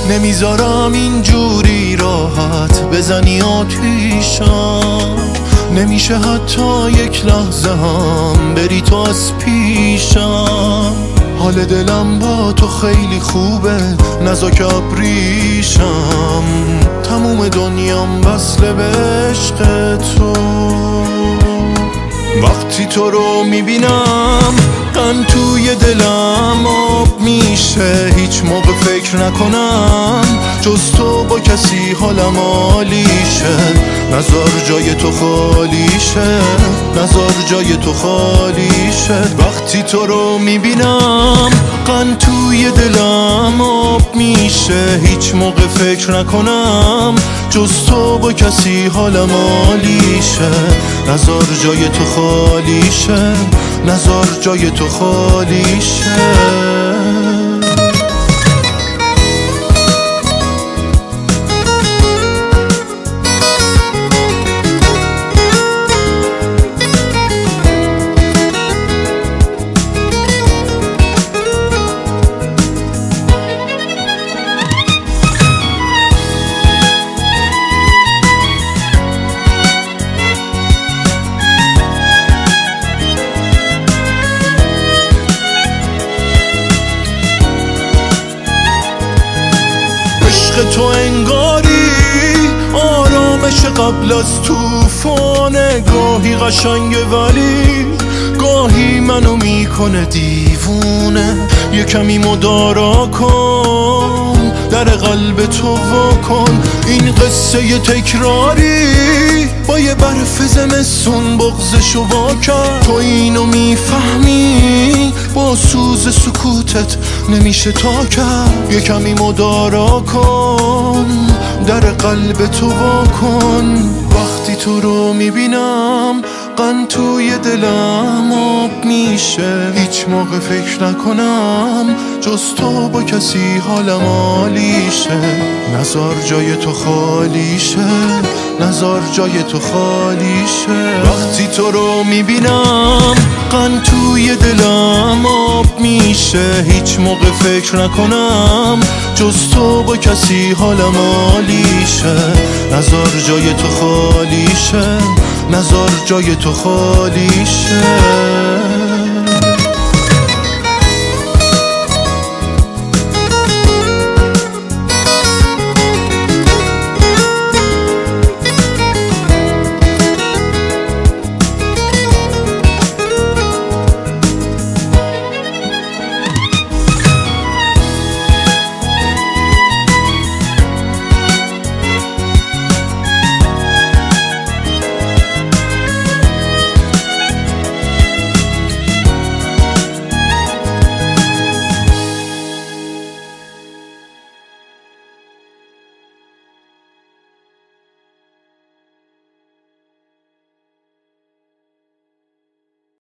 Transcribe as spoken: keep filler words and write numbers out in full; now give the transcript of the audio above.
نمیذارم اینجوری راحت بزنی آتیشم. نمیشه حتی یک لحظه هم بری تو از پیشم. حال دلم با تو خیلی خوبه، نزا که ابریشم. تموم دنیام وصله به عشق تو. وقتی تو رو میبینم غم توی دلم آب میشه. هیچ موقع فکر نکنم جز تو با کسی حالم عالیشه. نزار جای تو خالیشه، نزار جای تو خالیشه. وقتی تو رو میبینم غم توی دلم آب میشه. هیچ موقع فکر نکنم جز تو با کسی حالم عالیشه. نزار جای تو خالیشه، نزار جای تو خالیشه. تو انگاری آرامش قبل از توفانه. گاهی قشنگه ولی گاهی منو میکنه دیوونه. یه کمی مدارا کن، در قلب تو واکن. این قصه یه تکراری با یه برف زمستون بغضشو وا کرد. تو اینو میفهمی با سوز سکوتت نمیشه تا کرد. یه کمی مدارا کن، در قلب تو واکن. وقتی تو رو میبینم غم توی دلم آب میشه. هیچ موقع فکر نکنم جز تو با کسی حالم عالیشه. نزار جای تو خالیشه، نزار جای تو خالیشه. وقتی تو رو میبینم غم توی دلم آب میشه. هیچ موقع فکر نکنم جز تو با کسی حالم عالیشه. نزار جای تو خالیشه، نزار جای تو خالیشه.